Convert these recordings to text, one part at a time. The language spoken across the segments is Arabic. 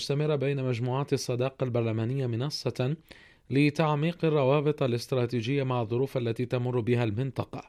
مستمرة بين مجموعات الصداقة البرلمانية منصة لتعميق الروابط الاستراتيجية مع الظروف التي تمر بها المنطقة.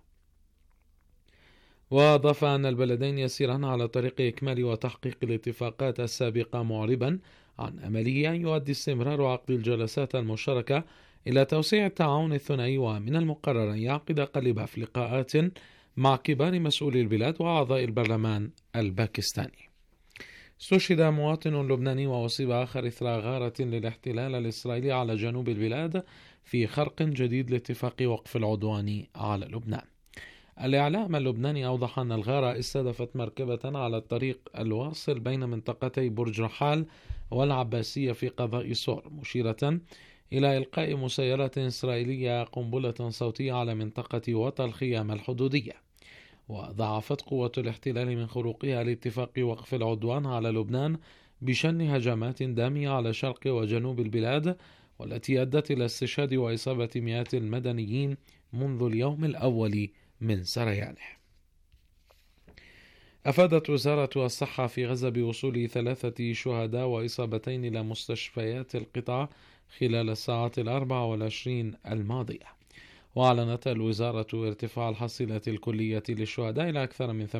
وأضاف أن البلدين يسيران على طريق إكمال وتحقيق الاتفاقات السابقة، معربا عن أمله أن يؤدي استمرار عقد الجلسات المشتركة إلى توسيع التعاون الثنائي، ومن المقرر أن يعقد قلباف لقاءات مع كبار مسؤولي البلاد وأعضاء البرلمان الباكستاني. استشهد مواطن لبناني وأصيب آخر إثر غارة للاحتلال الإسرائيلي على جنوب البلاد في خرق جديد لاتفاق وقف العدوان على لبنان. الإعلام اللبناني أوضح أن الغارة استهدفت مركبة على الطريق الواصل بين منطقتي برج رحال والعباسية في قضاء صور، مشيرة إلى إلقاء مسيرة إسرائيلية قنبلة صوتية على منطقة وطا الخيام الحدودية. وضعفت قوة الاحتلال من خروقها لاتفاق وقف العدوان على لبنان بشن هجمات دامية على شرق وجنوب البلاد، والتي أدت إلى استشهاد وإصابة مئات المدنيين منذ اليوم الأول من سريانه. أفادت وزارة الصحة في غزة بوصول 3 شهداء وإصابتين إلى مستشفيات القطاع خلال الساعات 24 الماضية. وأعلنت الوزارة ارتفاع الحصيلة الكلية للشهداء إلى أكثر من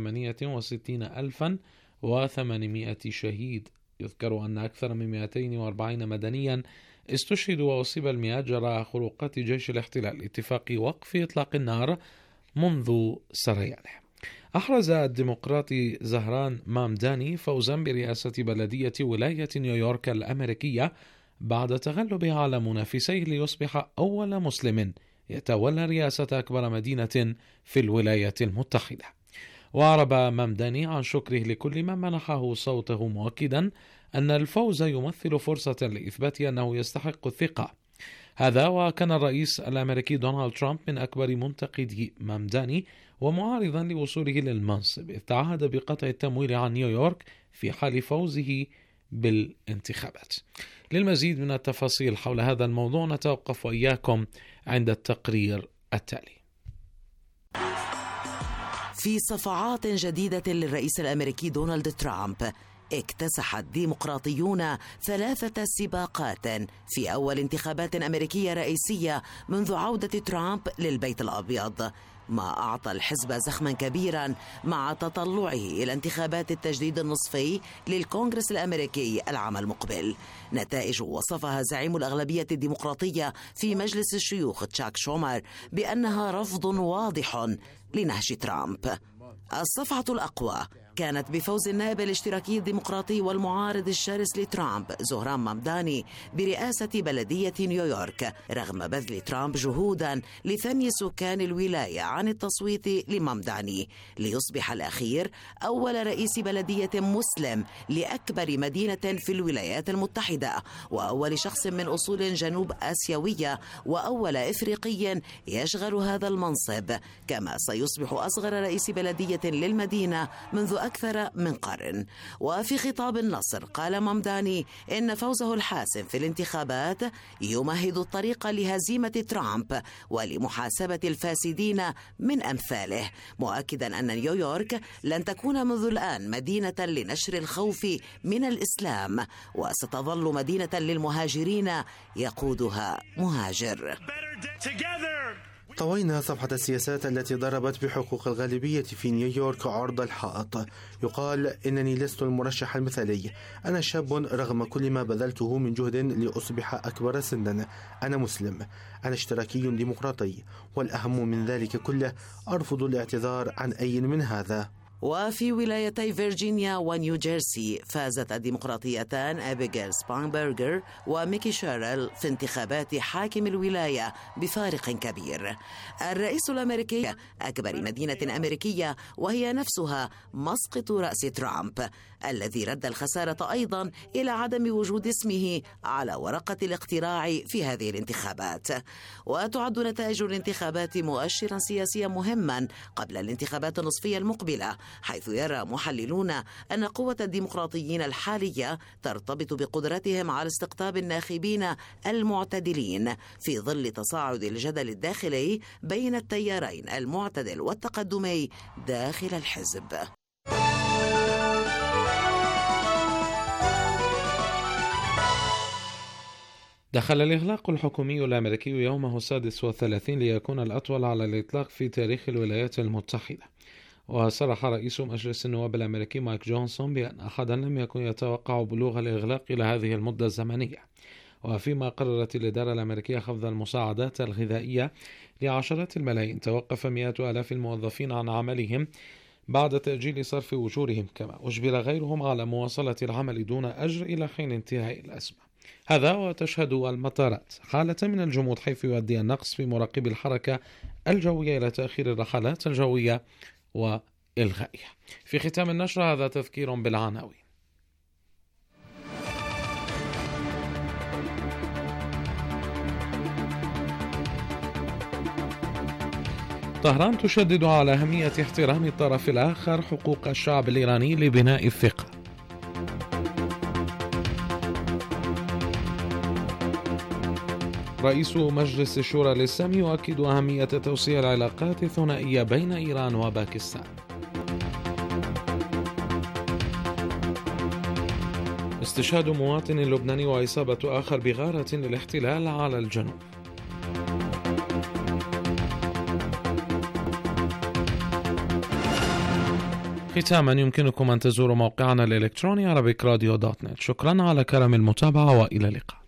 68,800 شهيد. يذكر أن أكثر من 240 مدنيا استشهدوا وأصيب المئات جراء خروقات جيش الاحتلال لاتفاق وقف إطلاق النار منذ سريانه. أحرز الديمقراطي زهران مامداني فوزا برئاسة بلدية ولاية نيويورك الأمريكية بعد تغلبه على منافسيه ليصبح أول مسلم يتولى رئاسة أكبر مدينة في الولايات المتحدة. وأعرب مامداني عن شكره لكل من منحه صوته، مؤكدا أن الفوز يمثل فرصة لإثبات أنه يستحق الثقة. هذا وكان الرئيس الأمريكي دونالد ترامب من أكبر منتقدي مامداني ومعارضا لوصوله للمنصب، إذ تعهد بقطع التمويل عن نيويورك في حال فوزه بالانتخابات. للمزيد من التفاصيل حول هذا الموضوع نتوقف وإياكم عند التقرير التالي. في صفعات جديدة للرئيس الأمريكي دونالد ترامب، اكتسح الديمقراطيون 3 سباقات في أول انتخابات أمريكية رئيسية منذ عودة ترامب للبيت الأبيض، ما أعطى الحزب زخما كبيرا مع تطلعه إلى انتخابات التجديد النصفي للكونغرس الأمريكي العام المقبل. نتائج وصفها زعيم الأغلبية الديمقراطية في مجلس الشيوخ تشاك شومر بأنها رفض واضح لنهج ترامب. الصفعة الأقوى كانت بفوز النائب الاشتراكي الديمقراطي والمعارض الشرس لترامب زهران مامداني برئاسة بلدية نيويورك، رغم بذل ترامب جهودا لثني سكان الولاية عن التصويت لمامداني ليصبح الأخير أول رئيس بلدية مسلم لأكبر مدينة في الولايات المتحدة، وأول شخص من أصول جنوب آسيوية، وأول إفريقي يشغل هذا المنصب، كما سيصبح أصغر رئيس بلدية للمدينة منذ أكثر من قرن. وفي خطاب النصر قال مامداني إن فوزه الحاسم في الانتخابات يمهد الطريق لهزيمة ترامب ولمحاسبة الفاسدين من أمثاله، مؤكدا أن نيويورك لن تكون منذ الآن مدينة لنشر الخوف من الإسلام، وستظل مدينة للمهاجرين يقودها مهاجر. طوينا صفحة السياسات التي ضربت بحقوق الغالبية في نيويورك عرض الحائط. يقال إنني لست المرشح المثالي، أنا شاب رغم كل ما بذلته من جهد لأصبح أكبر سنا، أنا مسلم، أنا اشتراكي ديمقراطي، والأهم من ذلك كله أرفض الاعتذار عن أي من هذا. وفي ولايتي فيرجينيا ونيو جيرسي فازت الديمقراطيتان أبيغيل سبانبرغر وميكي شيرل في انتخابات حاكم الولاية بفارق كبير. الرئيس الأمريكي أكبر مدينة أمريكية وهي نفسها مسقط رأس ترامب، الذي رد الخسارة أيضا إلى عدم وجود اسمه على ورقة الاقتراع في هذه الانتخابات. وتعد نتائج الانتخابات مؤشرا سياسيا مهما قبل الانتخابات النصفية المقبلة، حيث يرى محللون أن قوة الديمقراطيين الحالية ترتبط بقدرتهم على استقطاب الناخبين المعتدلين في ظل تصاعد الجدل الداخلي بين التيارين المعتدل والتقدمي داخل الحزب. دخل الإغلاق الحكومي الأمريكي يومه 36 ليكون الأطول على الإطلاق في تاريخ الولايات المتحدة. وصرح رئيس مجلس النواب الأمريكي مايك جونسون بأن أحدا لم يكن يتوقع بلوغ الإغلاق إلى هذه المدة الزمنية. وفيما قررت الإدارة الأمريكية خفض المساعدات الغذائية لعشرات الملايين، توقف مئات آلاف الموظفين عن عملهم بعد تأجيل صرف أجورهم، كما أجبر غيرهم على مواصلة العمل دون أجر إلى حين انتهاء الأزمة. هذا وتشهد المطارات حالة من الجمود، حيث يؤدي النقص في مراقبي الحركة الجوية إلى تأخير الرحلات الجوية وإلغائها. في ختام النشر هذا تذكير بالعناوين. طهران تشدد على أهمية احترام الطرف الآخر حقوق الشعب الإيراني لبناء الثقة. رئيس مجلس الشورى الإسلامي يؤكد أهمية توسيع العلاقات الثنائية بين إيران وباكستان. استشهاد مواطن لبناني وإصابة آخر بغارة للاحتلال على الجنوب. ختاما يمكنكم أن تزوروا موقعنا الإلكتروني arabikradio.net. شكرا على كرم المتابعة وإلى اللقاء.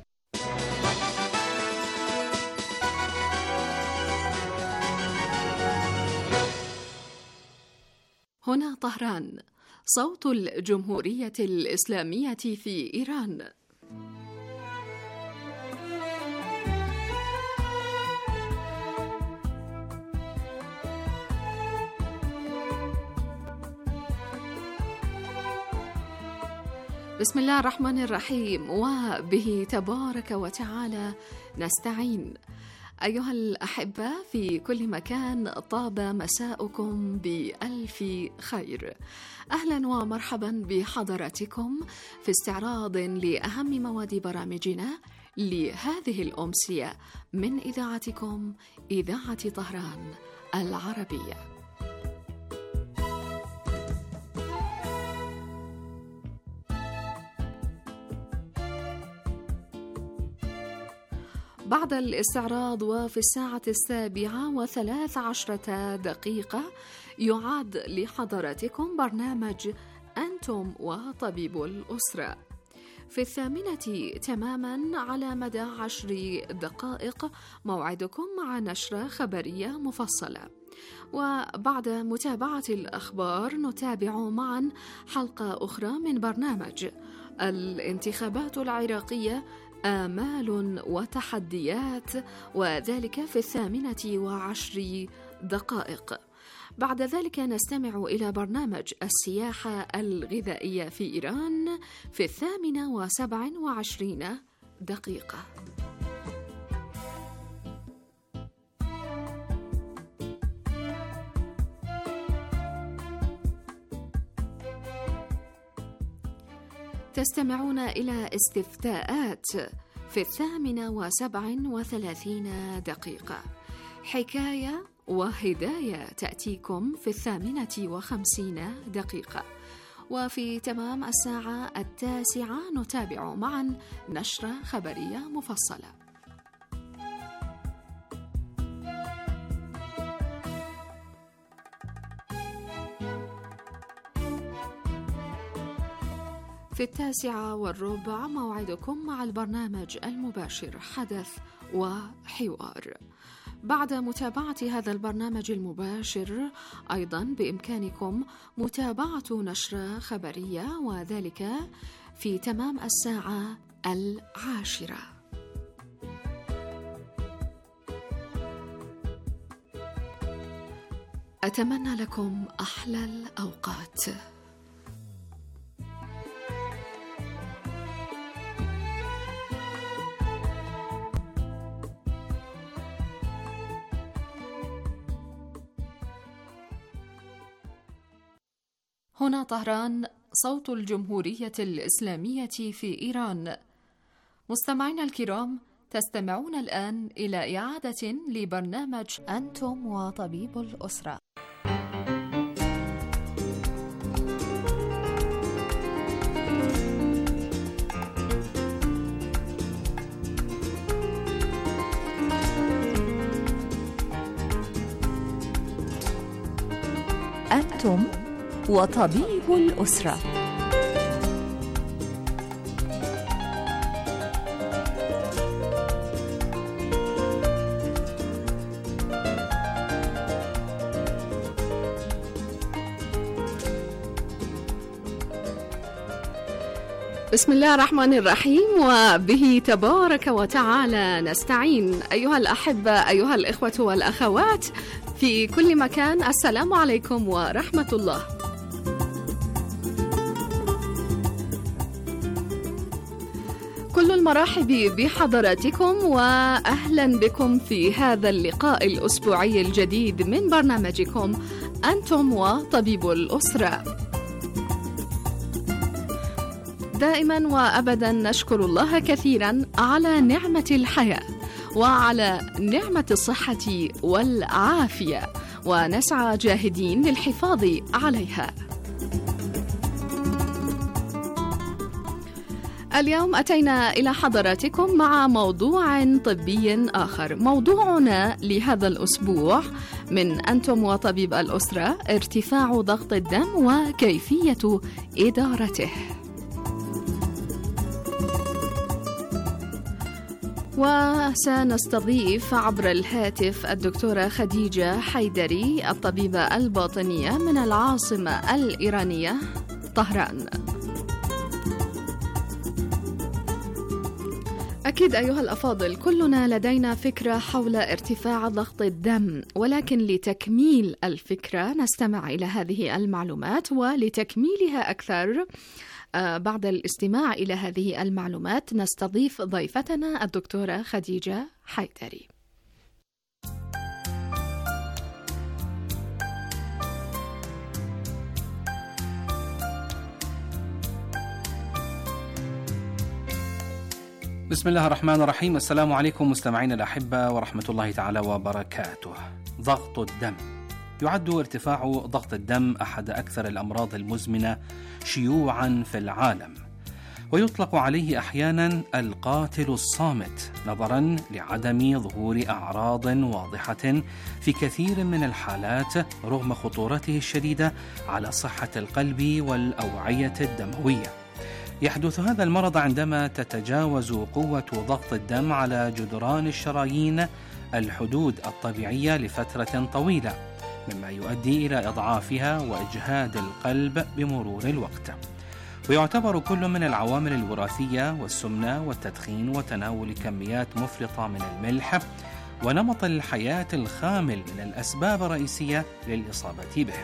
هنا طهران، صوت الجمهورية الإسلامية في إيران. بسم الله الرحمن الرحيم، وبه تبارك وتعالى نستعين. أيها الأحبة في كل مكان، طاب مساؤكم بألف خير. أهلا ومرحبا بحضراتكم في استعراض لأهم مواد برامجنا لهذه الأمسية من إذاعتكم إذاعة طهران العربية. بعد الاستعراض وفي 7:13 يعاد لحضراتكم برنامج أنتم وطبيب الأسرة. في 8 تماما على مدى 10 دقائق موعدكم مع نشرة خبرية مفصلة. وبعد متابعة الأخبار نتابع معا حلقة أخرى من برنامج الانتخابات العراقية، آمال وتحديات، وذلك في 18 دقائق. بعد ذلك نستمع إلى برنامج السياحة الغذائية في إيران في 28 دقيقة. تستمعون إلى استفتاءات في 38 دقيقة. حكاية وهداية تأتيكم في 58 دقيقة. وفي تمام 9:00 نتابع معا نشرة خبرية مفصلة. في 9:15 موعدكم مع البرنامج المباشر حدث وحوار. بعد متابعة هذا البرنامج المباشر أيضا بإمكانكم متابعة نشرة خبرية، وذلك في تمام 10:00. أتمنى لكم أحلى الأوقات. هنا طهران، صوت الجمهورية الإسلامية في إيران. مستمعينا الكرام، تستمعون الآن إلى إعادة لبرنامج أنتم وطبيب الأسرة. أنتم وطبيب الأسرة. بسم الله الرحمن الرحيم، وبه تبارك وتعالى نستعين. أيها الأحبة، أيها الإخوة والأخوات في كل مكان، السلام عليكم ورحمة الله. كل المرحب بحضراتكم وأهلا بكم في هذا اللقاء الأسبوعي الجديد من برنامجكم أنتم وطبيب الأسرة. دائما وأبدا نشكر الله كثيرا على نعمة الحياة وعلى نعمة الصحة والعافية، ونسعى جاهدين للحفاظ عليها. اليوم أتينا إلى حضراتكم مع موضوع طبي آخر. موضوعنا لهذا الأسبوع من أنتم وطبيب الأسرة ارتفاع ضغط الدم وكيفية إدارته. وسنستضيف عبر الهاتف الدكتورة خديجة حيدري، الطبيبة الباطنية من العاصمة الإيرانية طهران. أكيد أيها الأفاضل، كلنا لدينا فكرة حول ارتفاع ضغط الدم، ولكن لتكميل الفكرة نستمع إلى هذه المعلومات، ولتكميلها أكثر بعد الاستماع إلى هذه المعلومات نستضيف ضيفتنا الدكتورة خديجة حيدري. بسم الله الرحمن الرحيم. السلام عليكم مستمعينا الأحبة ورحمة الله تعالى وبركاته. ضغط الدم يعد ارتفاع ضغط الدم أحد أكثر الأمراض المزمنة شيوعا في العالم، ويطلق عليه أحيانا القاتل الصامت نظرا لعدم ظهور أعراض واضحة في كثير من الحالات رغم خطورته الشديدة على صحة القلب والأوعية الدموية. يحدث هذا المرض عندما تتجاوز قوة ضغط الدم على جدران الشرايين الحدود الطبيعية لفترة طويلة، مما يؤدي إلى إضعافها وإجهاد القلب بمرور الوقت. ويعتبر كل من العوامل الوراثية والسمنة والتدخين وتناول كميات مفرطة من الملح ونمط الحياة الخامل من الأسباب الرئيسية للإصابة به.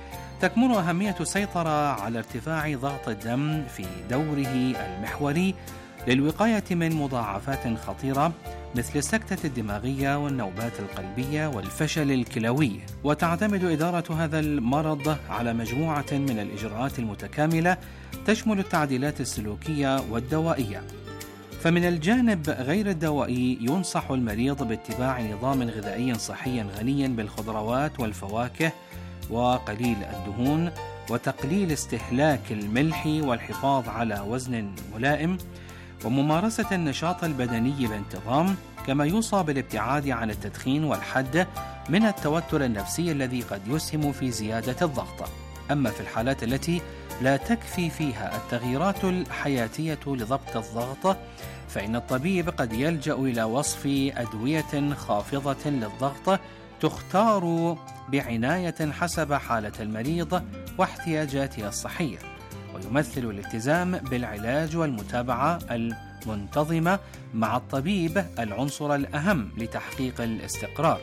تكمن أهمية السيطرة على ارتفاع ضغط الدم في دوره المحوري للوقاية من مضاعفات خطيرة مثل السكتة الدماغية والنوبات القلبية والفشل الكلوي. وتعتمد إدارة هذا المرض على مجموعة من الإجراءات المتكاملة تشمل التعديلات السلوكية والدوائية. فمن الجانب غير الدوائي ينصح المريض باتباع نظام غذائي صحي غني بالخضروات والفواكه وقليل الدهون، وتقليل استهلاك الملح والحفاظ على وزن ملائم، وممارسة النشاط البدني بانتظام، كما يوصى بالابتعاد عن التدخين والحد من التوتر النفسي الذي قد يسهم في زيادة الضغط. أما في الحالات التي لا تكفي فيها التغييرات الحياتية لضبط الضغط، فإن الطبيب قد يلجأ إلى وصف أدوية خافضة للضغط تختار بعناية حسب حالة المريض واحتياجاته الصحية، ويمثل الالتزام بالعلاج والمتابعة المنتظمة مع الطبيب العنصر الأهم لتحقيق الاستقرار.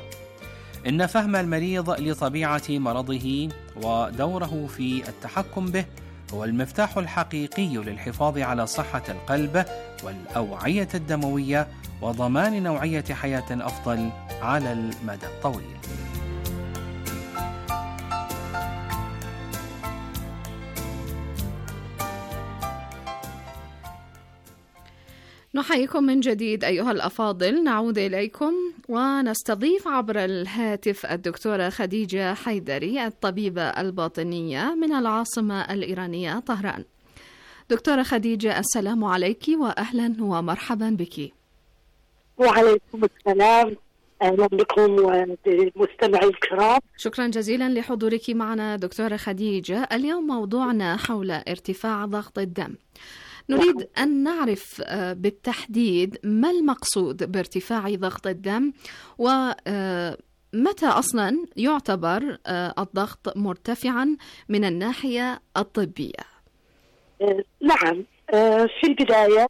إن فهم المريض لطبيعة مرضه ودوره في التحكم به هو المفتاح الحقيقي للحفاظ على صحة القلب والأوعية الدموية وضمان نوعية حياة أفضل على المدى الطويل. نحييكم من جديد أيها الأفاضل. نعود إليكم ونستضيف عبر الهاتف الدكتورة خديجة حيدري، الطبيبة الباطنية من العاصمة الإيرانية طهران. دكتورة خديجة، السلام عليك وأهلا ومرحبا بك. وعليكم السلام أهلا بكم وبمستمعي الكرام. شكرا جزيلا لحضورك معنا دكتورة خديجة. اليوم موضوعنا حول ارتفاع ضغط الدم. نريد أن نعرف بالتحديد ما المقصود بارتفاع ضغط الدم، ومتى أصلا يعتبر الضغط مرتفعا من الناحية الطبية. نعم، في البداية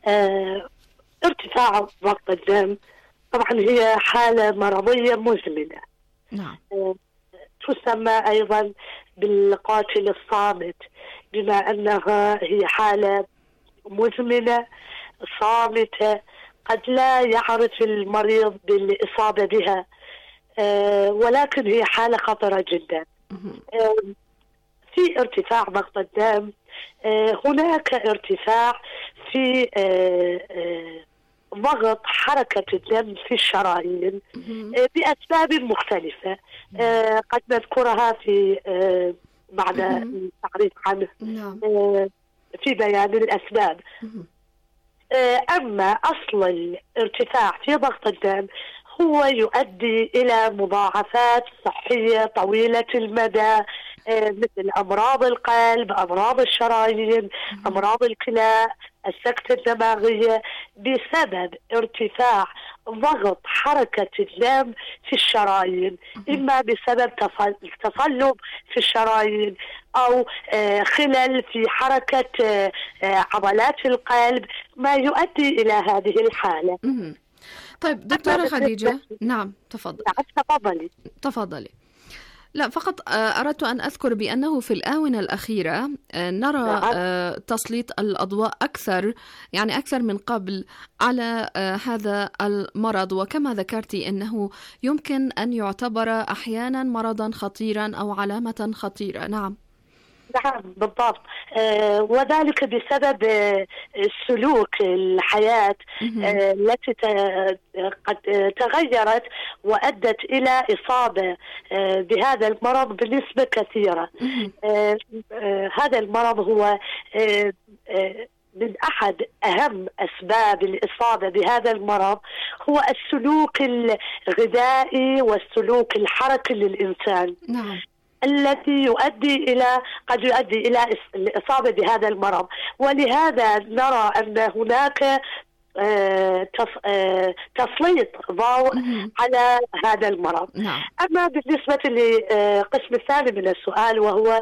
ارتفاع ضغط الدم طبعا هي حالة مرضية مزمنة. نعم. تسمى أيضا بالقاتل الصامت، بما أنها هي حالة مزمنة صامتة قد لا يعرف المريض بالإصابة بها، ولكن هي حالة خطرة جدا. في ارتفاع ضغط الدم هناك ارتفاع في ضغط حركة الدم في الشرايين بأسباب مختلفة قد نذكرها في بعد التعريف عنه في بيان الأسباب. أما أصل الارتفاع في ضغط الدم هو يؤدي إلى مضاعفات صحية طويلة المدى، مثل أمراض القلب، أمراض الشرايين، أمراض الكلى، السكتة الدماغية، بسبب ارتفاع ضغط حركة الدم في الشرايين، إما بسبب تصلب في الشرايين أو خلل في حركة عضلات القلب، ما يؤدي إلى هذه الحالة. طيب دكتورة خديجة، نعم تفضلي. لا، فقط أردت أن أذكر بأنه في الآونة الأخيرة نرى تسليط الأضواء أكثر من قبل على هذا المرض، وكما ذكرتي أنه يمكن أن يعتبر أحيانا مرضا خطيرا أو علامة خطيرة. نعم بالضبط، وذلك بسبب سلوك الحياة التي قد تغيرت وأدت إلى إصابة بهذا المرض بنسبة كثيرة. هذا المرض هو من أحد أهم أسباب الإصابة بهذا المرض هو السلوك الغذائي والسلوك الحركي للإنسان. نعم. التي قد يؤدي إلى الإصابة بهذا المرض، ولهذا نرى أن هناك تسليط ضوء على هذا المرض. نعم. أما بالنسبة للقسم الثاني من السؤال، وهو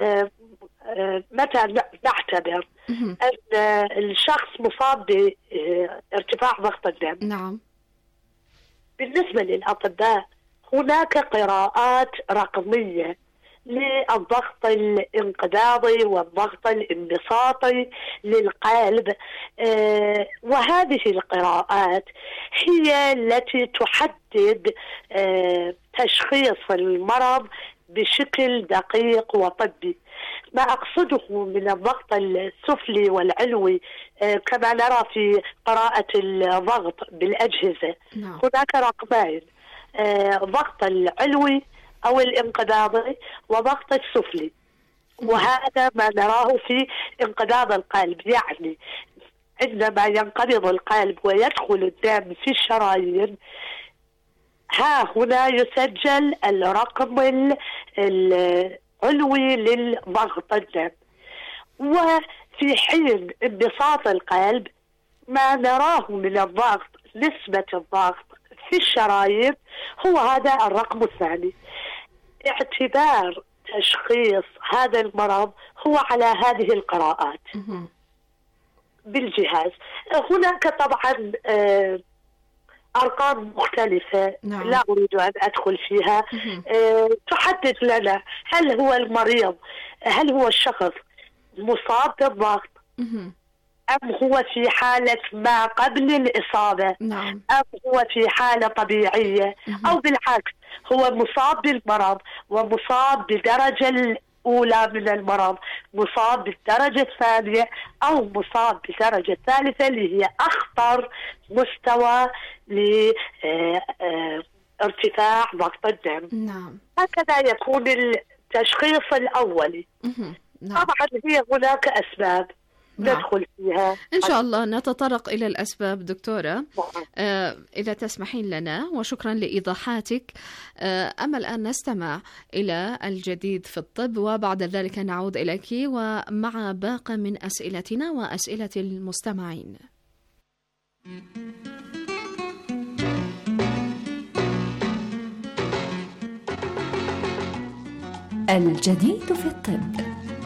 متى نعتبر أن الشخص مصاب بارتفاع ضغط الدم؟ نعم. بالنسبة للأطباء هناك قراءات رقمية للضغط الانقباضي والضغط الانبساطي للقلب، وهذه القراءات هي التي تحدد تشخيص المرض بشكل دقيق وطبي. ما أقصده من الضغط السفلي والعلوي كما نرى في قراءة الضغط بالأجهزة، هناك رقمين: ضغط العلوي أو الانقباضي وضغط السفلي، وهذا ما نراه في انقباض القلب. يعني عندما ينقبض القلب ويدخل الدم في الشرايين، ها هنا يسجل الرقم العلوي للضغط الدم. وفي حين انبساط القلب ما نراه من الضغط، نسبة الضغط في الشرايين، هو هذا الرقم الثاني. اعتبار تشخيص هذا المرض هو على هذه القراءات بالجهاز. هناك طبعا أرقام مختلفة لا أريد أن أدخل فيها تحدد لنا هل هو الشخص مصاب بالضغط أم هو في حالة ما قبل الإصابة، أم هو في حالة طبيعية، أو بالعكس هو مصاب بالمرض ومصاب بالدرجة الأولى من المرض، مصاب بالدرجة الثانية، أو مصاب بالدرجة الثالثة اللي هي أخطر مستوى لارتفاع ضغط الدم. نعم. هكذا يكون التشخيص الأولي. طبعا هي هناك أسباب ندخل فيها إن شاء الله. نتطرق إلى الأسباب دكتورة إذا تسمحين لنا، وشكرا لإيضاحاتك. أما الآن نستمع إلى الجديد في الطب، وبعد ذلك نعود إليك ومع باقي من أسئلتنا وأسئلة المستمعين. الجديد في الطب.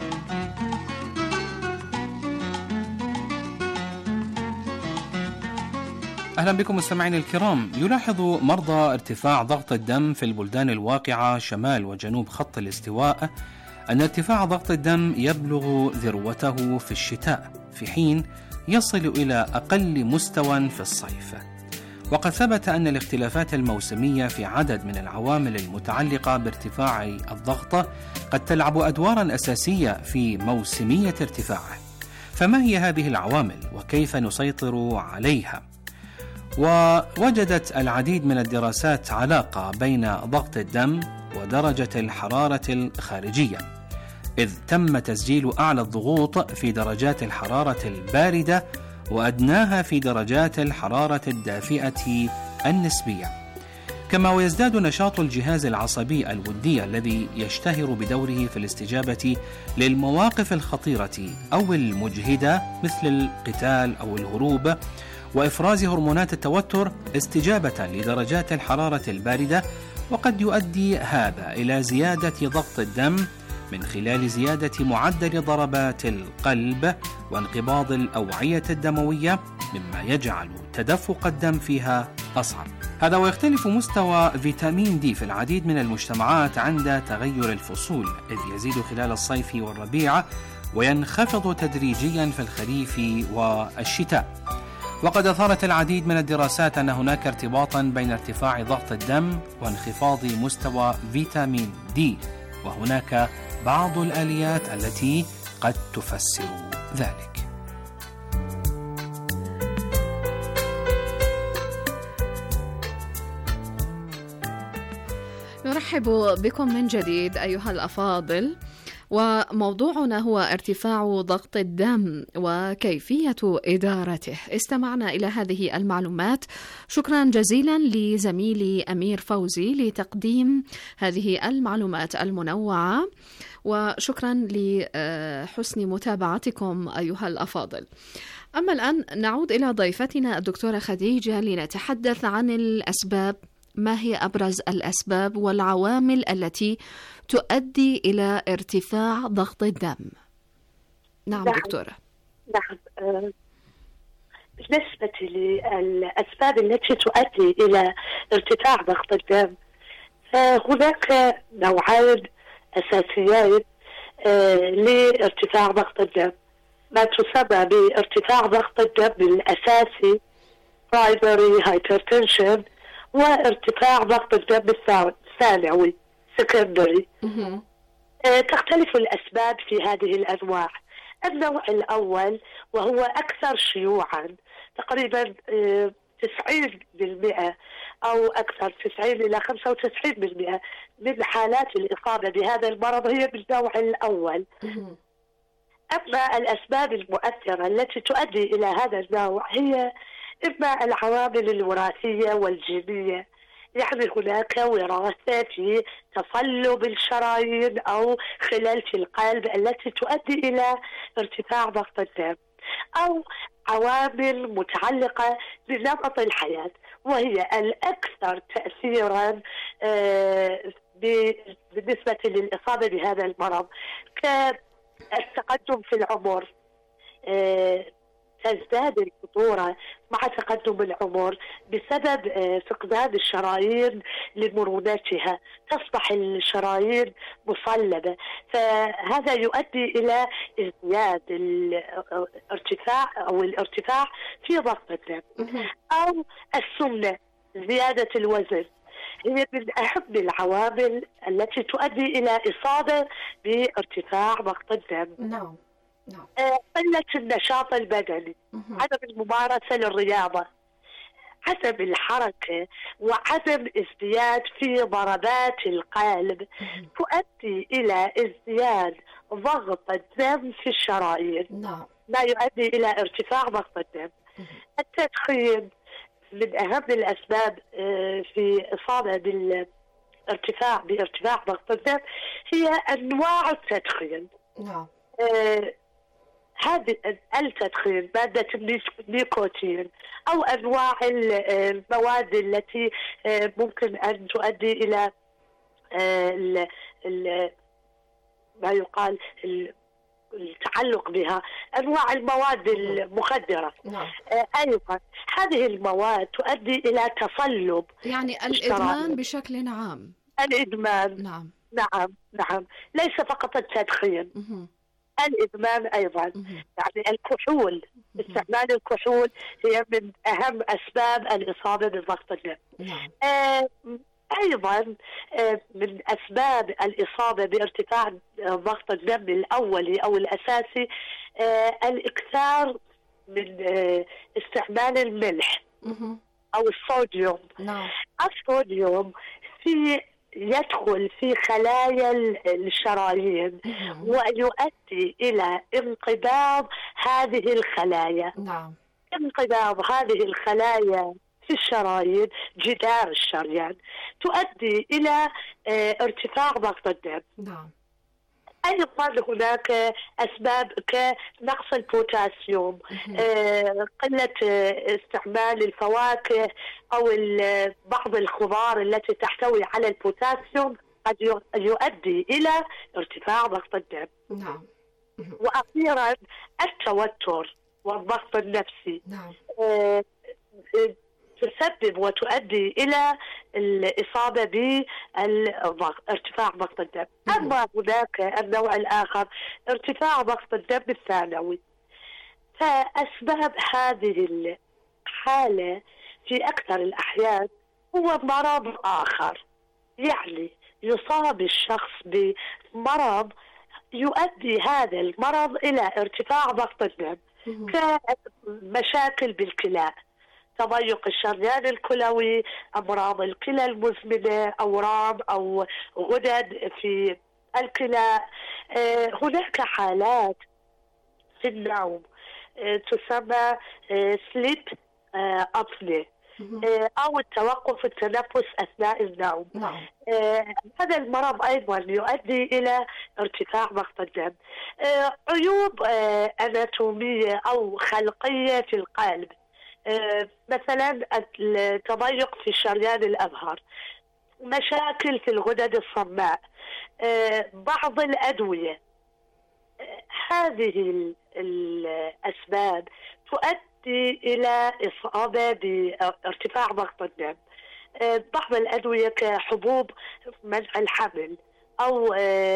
أهلا بكم مستمعين الكرام. يلاحظ مرضى ارتفاع ضغط الدم في البلدان الواقعة شمال وجنوب خط الاستواء أن ارتفاع ضغط الدم يبلغ ذروته في الشتاء، في حين يصل إلى أقل مستوى في الصيف. وقد ثبت أن الاختلافات الموسمية في عدد من العوامل المتعلقة بارتفاع الضغط قد تلعب أدواراً أساسية في موسمية ارتفاعه. فما هي هذه العوامل وكيف نسيطر عليها؟ ووجدت العديد من الدراسات علاقة بين ضغط الدم ودرجة الحرارة الخارجية، إذ تم تسجيل أعلى الضغوط في درجات الحرارة الباردة وأدناها في درجات الحرارة الدافئة النسبية. كما ويزداد نشاط الجهاز العصبي الودي الذي يشتهر بدوره في الاستجابة للمواقف الخطيرة أو المجهدة مثل القتال أو الهروب، وإفراز هرمونات التوتر استجابة لدرجات الحرارة الباردة. وقد يؤدي هذا إلى زيادة ضغط الدم من خلال زيادة معدل ضربات القلب وانقباض الأوعية الدموية، مما يجعل تدفق الدم فيها أصعب. هذا ويختلف مستوى فيتامين دي في العديد من المجتمعات عند تغير الفصول، إذ يزيد خلال الصيف والربيع وينخفض تدريجيا في الخريف والشتاء. وقد أثارت العديد من الدراسات أن هناك ارتباطا بين ارتفاع ضغط الدم وانخفاض مستوى فيتامين دي، وهناك بعض الآليات التي قد تفسر ذلك. نرحب بكم من جديد أيها الأفاضل، وموضوعنا هو ارتفاع ضغط الدم وكيفية إدارته. استمعنا إلى هذه المعلومات. شكرا جزيلا لزميلي أمير فوزي لتقديم هذه المعلومات المنوعة، وشكرا لحسن متابعتكم أيها الأفاضل. أما الآن نعود إلى ضيفتنا الدكتورة خديجة لنتحدث عن الأسباب. ما هي أبرز الأسباب والعوامل التي تؤدي إلى ارتفاع ضغط الدم؟ نعم دكتورة. نعم، بالنسبة للأسباب التي تؤدي إلى ارتفاع ضغط الدم، هناك نوعين أساسيين لارتفاع ضغط الدم، ما تسمى بارتفاع ضغط الدم الأساسي primary hypertension، وارتفاع ضغط الدم الثانوي secondary. تختلف الأسباب في هذه الأنواع. النوع الأول وهو أكثر شيوعا، تقريبا 90% أو أكثر، 90 إلى 95% من حالات الإصابة بهذا المرض هي بالنوع الأول. أما الأسباب المؤثرة التي تؤدي إلى هذا النوع هي إما العوامل الوراثية والجينية، يعني هناك وراثة في تصلب الشرايين أو خلال في القلب التي تؤدي إلى ارتفاع ضغط الدم، أو عوامل متعلقة بنمط الحياة وهي الأكثر تأثيرا بالنسبة للإصابة بهذا المرض، كالتقدم في العمر. تزداد الخطورة مع تقدم العمر بسبب فقدان الشرايين لمرونتها، تصبح الشرايين مصلبة، فهذا يؤدي إلى ازدياد الارتفاع في ضغط الدم. أو السمنة، زيادة الوزن، هي من أهم العوامل التي تؤدي إلى إصابة بارتفاع ضغط الدم. نعم. قلة النشاط البدني، عدم الممارسة للرياضة، عدم الحركة، وعدم ازدياد في ضربات القلب تؤدي إلى ازدياد ضغط الدم في الشرايين. ما يؤدي إلى ارتفاع ضغط الدم. التدخين من أهم الأسباب في إصابة بارتفاع ضغط الدم هي أنواع التدخين. نعم. هذه التدخين، مادة النيكوتين أو أنواع المواد التي ممكن أن تؤدي إلى ما يقال التعلق بها، أنواع المواد المخدرة. أيضا هذه المواد تؤدي إلى تصلب، يعني الإدمان بشكل عام. الإدمان نعم ليس فقط التدخين، الإدمان أيضا. يعني الكحول، استعمال الكحول هي من أهم أسباب الإصابة بضغط الدم. أيضا من أسباب الإصابة بارتفاع ضغط الدم الأولي أو الأساسي الإكثار من استعمال الملح أو الصوديوم. الصوديوم يدخل في خلايا الشرايين ويؤدي إلى انقباض هذه الخلايا. انقباض هذه الخلايا في الشرايين، جدار الشريان، تؤدي إلى ارتفاع ضغط الدم. أيضا هناك أسباب كنقص البوتاسيوم، قلة استعمال الفواكه أو بعض الخضار التي تحتوي على البوتاسيوم قد يؤدي إلى ارتفاع ضغط الدم. وأخيرا التوتر والضغط النفسي تسبب وتؤدي إلى الإصابة بارتفاع ضغط الدم. أما هناك النوع الآخر، ارتفاع ضغط الدم الثانوي. فأسباب هذه الحالة في أكثر الأحيان هو مرض آخر، يعني يصاب الشخص بمرض يؤدي هذا المرض إلى ارتفاع ضغط الدم، كمشاكل بالكلى، تضيق الشريان الكلوي، أمراض الكلى المزمنة، أورام أو غدد في الكلى. هناك حالات في النوم تسمى سليب أبني أو التوقف التنفس أثناء النوم. هذا المرض أيضا يؤدي إلى ارتفاع ضغط الدم. عيوب أناتومية أو خلقية في القلب، مثلا التضيق في الشريان الأبهر، مشاكل في الغدد الصماء، بعض الأدوية. هذه الأسباب تؤدي إلى إصابة بارتفاع ضغط الدم. بعض الأدوية كحبوب منع الحمل أو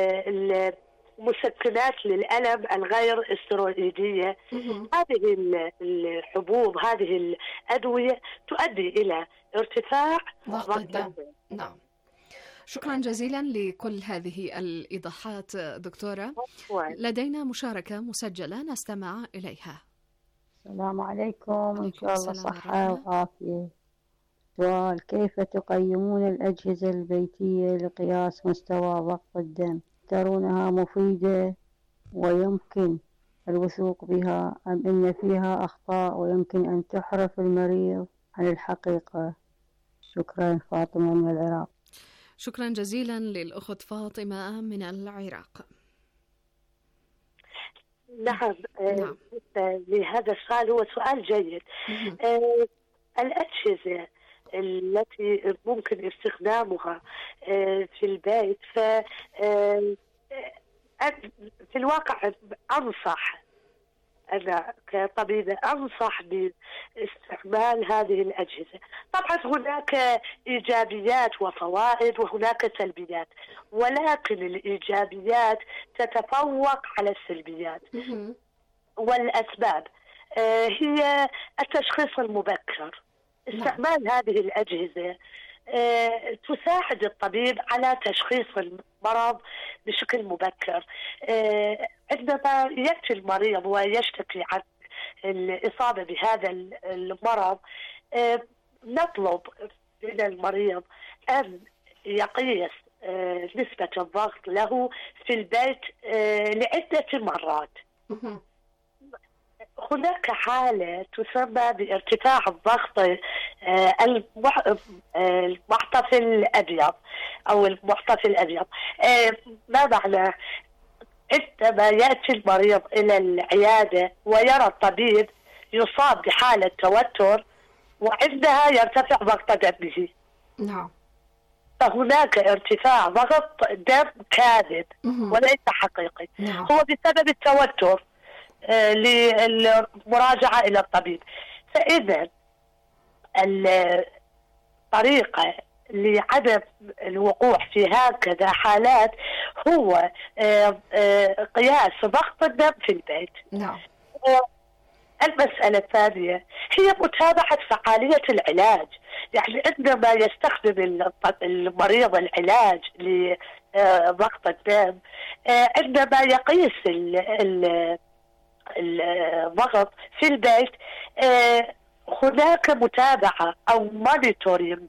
مسكنات للألم الغير استروئيدية، هذه الحبوب، هذه الأدوية تؤدي إلى ارتفاع ضغط الدم. نعم. شكرا جزيلا لكل هذه الإيضاحات دكتورة. لدينا مشاركة مسجلة نستمع إليها. السلام عليكم، إن شاء الله صحة وعافية. سؤال: كيف تقيمون الأجهزة البيتية لقياس مستوى ضغط الدم؟ ترونها مفيدة ويمكن الوثوق بها، أم إن فيها أخطاء ويمكن أن تحرف المريض عن الحقيقة؟ شكرا. فاطمة من العراق. شكرا جزيلا للأخت فاطمة من العراق. نعم. لهذا السؤال، هو سؤال جيد. الأجهزة التي ممكن استخدامها في البيت، في الواقع أنصح، أنا كطبيبة أنصح باستعمال هذه الأجهزة. طبعا هناك إيجابيات وفوائد وهناك سلبيات، ولكن الإيجابيات تتفوق على السلبيات. والأسباب هي التشخيص المبكر. استعمال هذه الأجهزة تساعد الطبيب على تشخيص المرض بشكل مبكر. عندما يأتي المريض ويشتكي عن الإصابة بهذا المرض، نطلب من المريض أن يقيس نسبة الضغط له في البيت لعدة مرات. هناك حالة تسمى بارتفاع الضغط المعطف الأبيض أو المعطف الأبيض. ما معنى؟ عندما يأتي المريض إلى العيادة ويرى الطبيب يصاب بحالة توتر وعندها يرتفع ضغط دمه. نعم. فهناك ارتفاع ضغط دم كاذب وليس حقيقي. نعم. هو بسبب التوتر للمراجعة إلى الطبيب. فإذا الطريقة لعدم الوقوع في هكذا حالات هو قياس ضغط الدم في البيت. نعم. المسألة الثانية هي متابعة فعالية العلاج. يعني عندما يستخدم المريض العلاج لضغط الدم، عندما يقيس الضغط في البيت، هناك متابعة أو مونيتورينج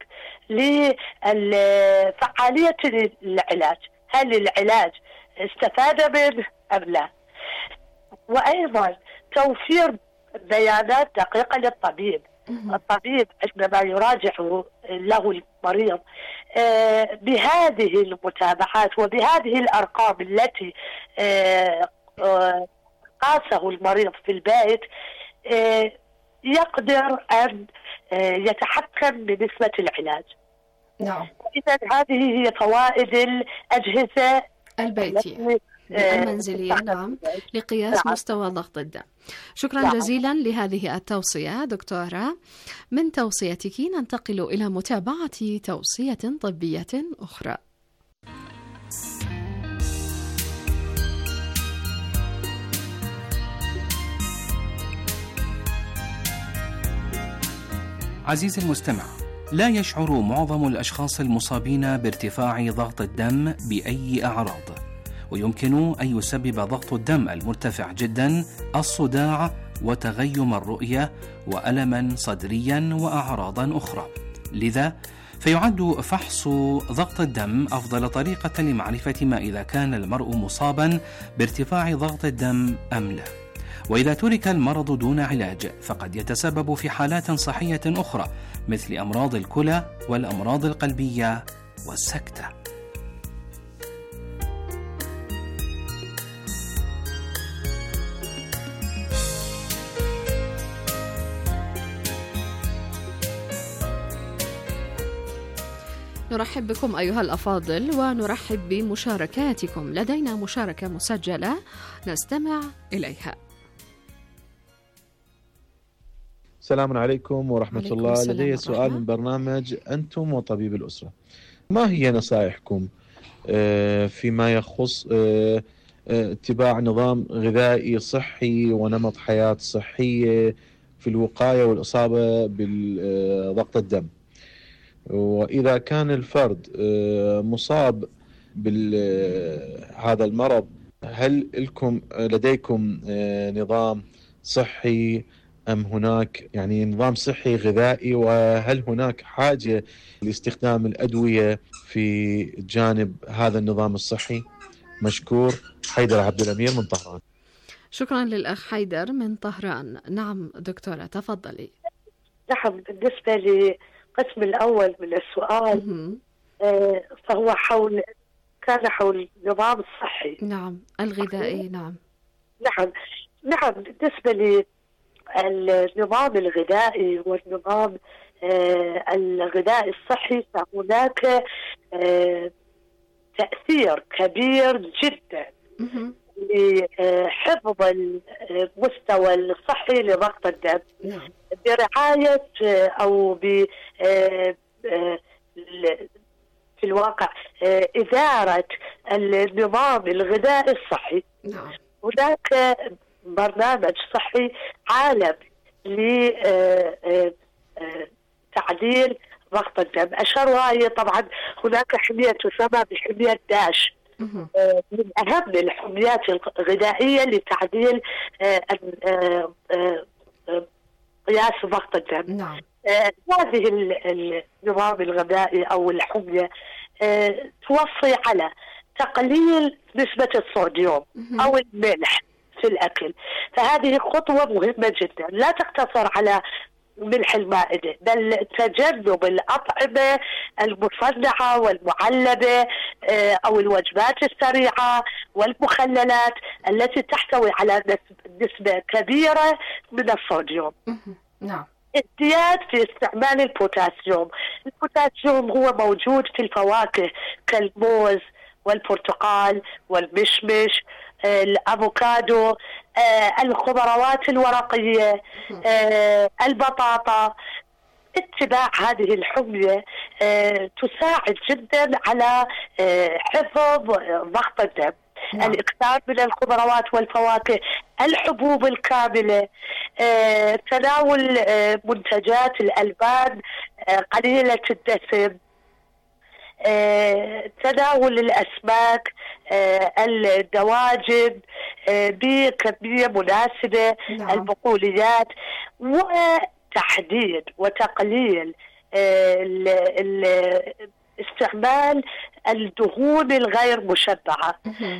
لفعالية العلاج، هل العلاج استفاد منه أم لا. وأيضا توفير بيانات دقيقة للطبيب. الطبيب عندما يراجع له المريض بهذه المتابعات وبهذه الأرقام التي قاسه المريض في البيت، يقدر أن يتحكم بنسبة العلاج. نعم. إذا هذه هي فوائد الأجهزة البيتية المنزلية، نعم، لقياس مستوى ضغط الدم. شكرا جزيلا لهذه التوصية دكتورة. من توصيتك ننتقل إلى متابعة توصية طبية أخرى. عزيزي المستمع، لا يشعر معظم الأشخاص المصابين بارتفاع ضغط الدم بأي أعراض، ويمكن أن يسبب ضغط الدم المرتفع جدا الصداع وتغيم الرؤية وألما صدريا وأعراضا أخرى. لذا فيعد فحص ضغط الدم أفضل طريقة لمعرفة ما إذا كان المرء مصابا بارتفاع ضغط الدم أم لا. وإذا ترك المرض دون علاج فقد يتسبب في حالات صحية أخرى مثل أمراض الكلى والأمراض القلبية والسكتة. نرحب بكم أيها الأفاضل ونرحب بمشاركاتكم. لدينا مشاركة مسجلة نستمع إليها. السلام عليكم ورحمة الله. لدي سؤال من برنامج أنتم وطبيب الأسرة. ما هي نصائحكم فيما يخص اتباع نظام غذائي صحي ونمط حياة صحية في الوقاية والإصابة بالضغط الدم؟ وإذا كان الفرد مصاب بهذا المرض، هل لديكم نظام صحي أم هناك نظام صحي غذائي؟ وهل هناك حاجة لاستخدام الأدوية في جانب هذا النظام الصحي؟ مشكور. حيدر عبد الأمير من طهران. شكرا للأخ حيدر من طهران. نعم دكتورة تفضلي. نعم، بالنسبة للقسم الأول من السؤال فهو كان حول النظام الصحي. نعم، الغذائي. نعم. بالنسبة للنظام الغذائي والنظام الغذائي الصحي فهناك تأثير كبير جدا لحفظ المستوى الصحي لضغط الدم برعاية أو في الواقع إدارة النظام الغذائي الصحي. هناك برنامج صحي عالمي لتعديل ضغط الدم. أشهرها هي طبعا هناك حمية تسمى بحمية داش، من أهم الحميات الغذائية لتعديل قياس ضغط الدم. نعم. هذه النظام الغذائي أو الحمية توصي على تقليل نسبة الصوديوم أو الملح في في الأكل. فهذه خطوة مهمة جدا، لا تقتصر على ملح المائدة، بل تجنب الأطعمة المصنعة والمعلبة أو الوجبات السريعة والمخللات التي تحتوي على نسبة كبيرة من الصوديوم. نعم. ازدياد في استعمال البوتاسيوم. البوتاسيوم هو موجود في الفواكه كالموز والبرتقال والمشمش، الأفوكادو، الخضروات الورقية، البطاطا. اتباع هذه الحمية تساعد جدا على حفظ ضغط الدم. الإكثار من الخضروات والفواكه، الحبوب الكاملة، تناول منتجات الألبان قليلة الدسم، تناول الأسماك، الدواجن بكمية مناسبة، البقوليات، وتحديد وتقليل استعمال الدهون الغير مشبعة،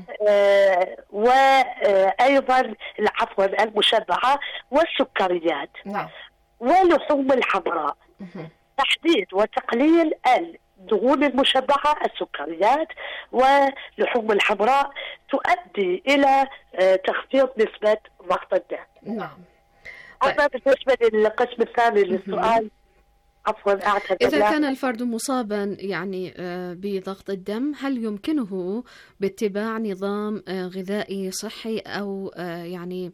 وأيضا المشبعة والسكريات، ولحوم الحمراء. تحديد وتقليل الدهون المشبعة، السكريات ولحوم الحمراء تؤدي إلى تخفيض نسبة ضغط الدم. نعم. أما بالنسبة للقسم الثاني للسؤال، إذا كان الفرد مصابا يعني بضغط الدم، هل يمكنه باتباع نظام غذائي صحي أو يعني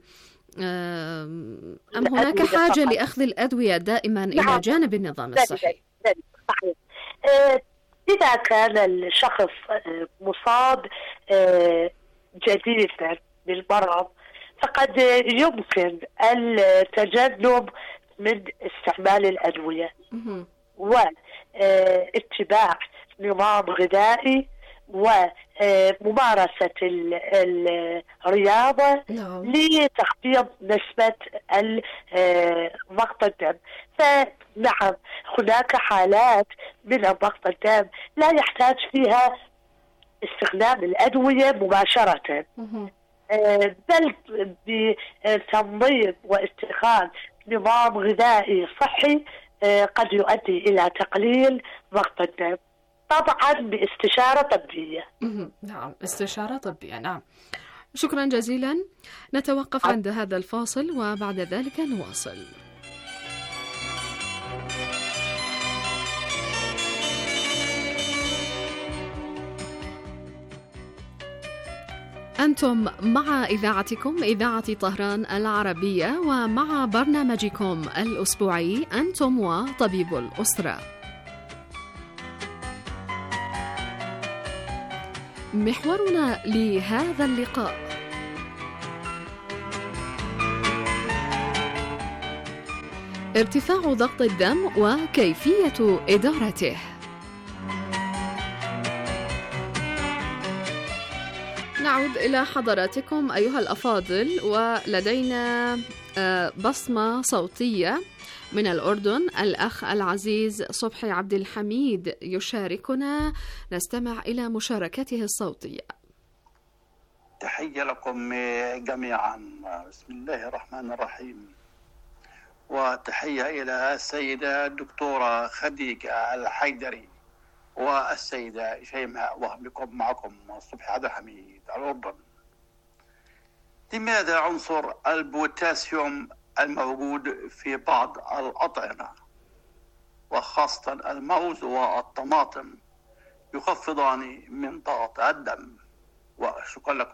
أم هناك حاجة لأخذ الأدوية دائما إلى جانب النظام الصحي؟ صحيح. إذا كان الشخص مصاب جديدا بالمرض، فقد يمكن التجنب من استعمال الأدوية واتباع نظام غذائي وممارسة الرياضة لتخفيض نسبة ضغط الدم. فنعم، هناك حالات من ضغط الدم لا يحتاج فيها استخدام الأدوية مباشرة، بل بتنظيم واتخاذ نظام غذائي صحي قد يؤدي إلى تقليل ضغط الدم، طبعا باستشارة طبية. نعم، استشارة طبية. نعم، شكرا جزيلا. نتوقف عند هذا الفاصل وبعد ذلك نواصل. أنتم مع إذاعتكم إذاعة طهران العربية، ومع برنامجكم الأسبوعي أنتم وطبيب الأسرة. محورنا لهذا اللقاء: ارتفاع ضغط الدم وكيفية إدارته. نعود إلى حضراتكم أيها الأفاضل، ولدينا بصمة صوتية من الأردن. الأخ العزيز صبحي عبد الحميد يشاركنا، نستمع إلى مشاركته الصوتية. تحية لكم جميعا. بسم الله الرحمن الرحيم، وتحية إلى السيدة الدكتورة خديجة الحيدري والسيدة شيماء، وبكم معكم صبحي عبد الحميد الأردن. لماذا عنصر البوتاسيوم الموجود في بعض الأطعمة وخاصة الموز والطماطم يخفضان من ضغط الدم؟ وشكرا لكم.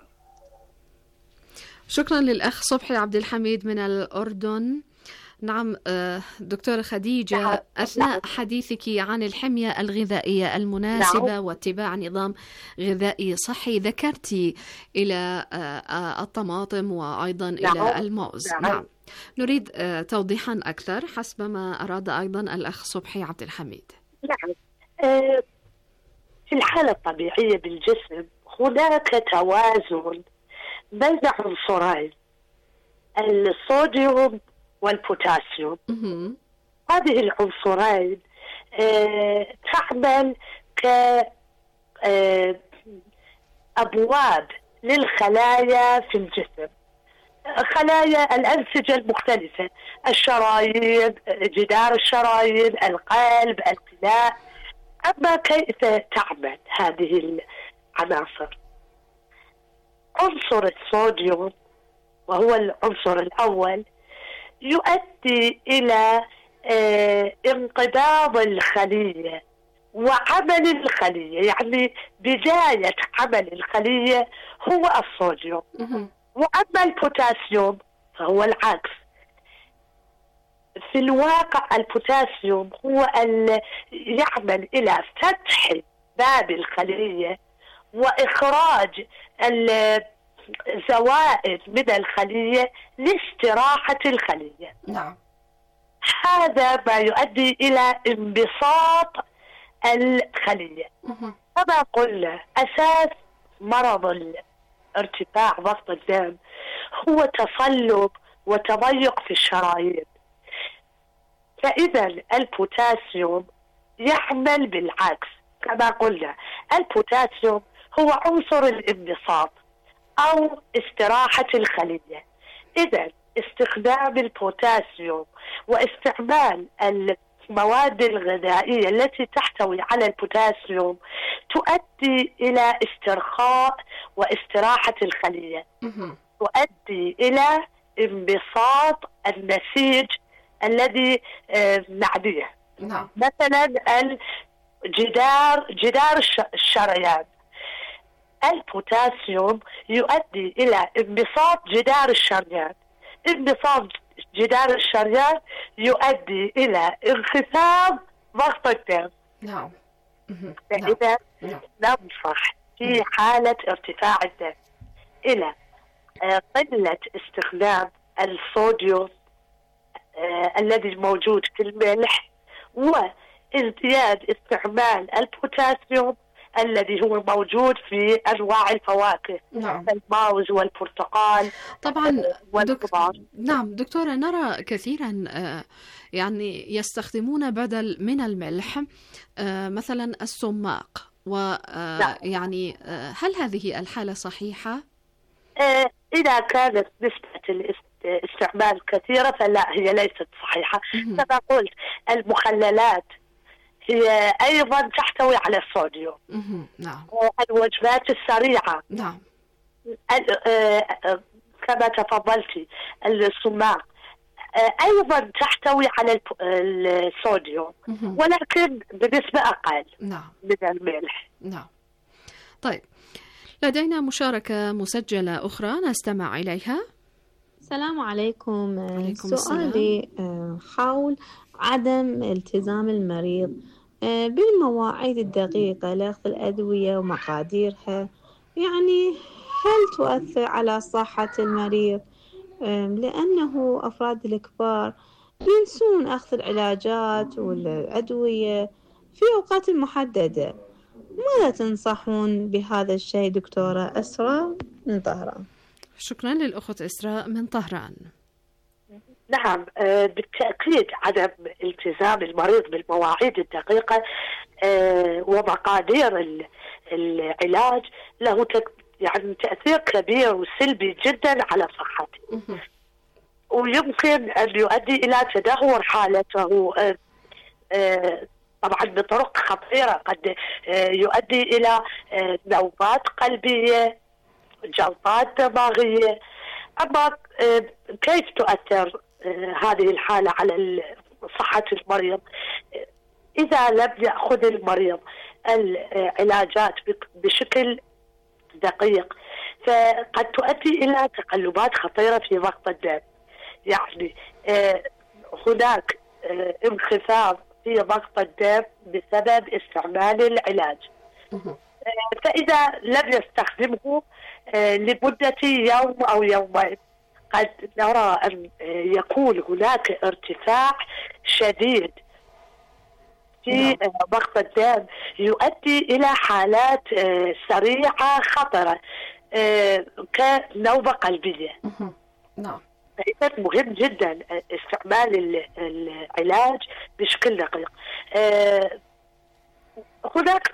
شكرا للأخ صبحي عبد الحميد من الأردن. نعم دكتورة خديجة، أثناء حديثك عن الحمية الغذائية المناسبة واتباع نظام غذائي صحي ذكرتي إلى الطماطم وأيضا إلى الموز. نعم، نريد توضيحا أكثر حسب ما أراد أيضا الأخ صبحي عبد الحميد. نعم، في الحالة الطبيعية بالجسم هناك توازن بين عنصرين، الصوديوم والبوتاسيوم. هذه العنصرين تعمل كأبواب للخلايا في الجسم، خلايا الأنسجة المختلفة، الشرايين، جدار الشرايين، القلب، الكلى. أما كيف تعمل هذه العناصر؟ عنصر الصوديوم وهو العنصر الأول يؤدي إلى انقباض الخلية وعمل الخلية، يعني بداية عمل الخلية هو الصوديوم. وأما البوتاسيوم فهو العكس. في الواقع البوتاسيوم هو يعمل إلى فتح باب الخلية وإخراج الزوائد من الخلية لاستراحة الخلية. نعم. هذا ما يؤدي إلى انبساط الخلية. كما قلنا أساس مرض ارتفاع ضغط الدم هو تصلب وتضيق في الشرايين. فإذا البوتاسيوم يعمل بالعكس. كما قلنا البوتاسيوم هو عنصر الانبساط أو استراحة الخلية. إذا استخدام البوتاسيوم واستعمال المواد الغذائية التي تحتوي على البوتاسيوم تؤدي إلى استرخاء واستراحة الخلية، تؤدي إلى انبساط النسيج الذي نعنيه. نعم. مثلا جدار الشريان، البوتاسيوم يؤدي إلى انبساط جدار الشريان. انبساط جدار الشريان يؤدي إلى انخفاض ضغط الدم. نعم. فإذا ننصح في حالة ارتفاع الدم إلى قلة استخدام الصوديوم الذي موجود في الملح، وازدياد استعمال البوتاسيوم الذي هو موجود في أنواع الفواكه. نعم. الموز والبرتقال طبعا. والخضار. نعم دكتورة، نرى كثيرا يعني يستخدمون بدل من الملح مثلا السماق، ويعني هل هذه الحالة صحيحة؟ إذا كانت نسبة الاستعمال كثيرة فلا، هي ليست صحيحة. كما قلت المخللات هي أيضا تحتوي على الصوديوم. نعم. الوجبات السريعة. نعم. كما تفضلتي السماق أيضا تحتوي على الصوديوم، ولكن بنسبة أقل. نعم. من الملح. نعم. طيب، لدينا مشاركة مسجلة أخرى نستمع إليها. السلام عليكم. عليكم سؤالي حول عدم التزام المريض بالمواعيد الدقيقة لأخذ الأدوية ومقاديرها، يعني هل تؤثر على صحة المريض؟ لأنه أفراد الكبار ينسون أخذ العلاجات والأدوية في أوقات محددة. ماذا تنصحون بهذا الشيء دكتورة أسراء من طهران؟ شكرا للأخت إسراء من طهران. نعم، بالتأكيد عدم التزام المريض بالمواعيد الدقيقة ومقادير العلاج له يعني تأثير كبير وسلبي جدا على صحته، ويمكن أن يؤدي إلى تدهور حالته طبعا بطرق خطيرة. قد يؤدي إلى نوبات قلبية، جلطات دماغية. أما كيف تؤثر هذه الحالة على صحة المريض؟ إذا لم يأخذ المريض العلاجات بشكل دقيق فقد تؤدي إلى تقلبات خطيرة في ضغط الدم. يعني هناك انخفاض في ضغط الدم بسبب استعمال العلاج. فإذا لم يستخدمه لمدة يوم أو يومين قد نرى أن يكون هناك ارتفاع شديد في ضغط الدم يؤدي إلى حالات سريعة خطرة كنوبة قلبية. نعم. فإذا مهم جدا استعمال العلاج بشكل دقيق. هناك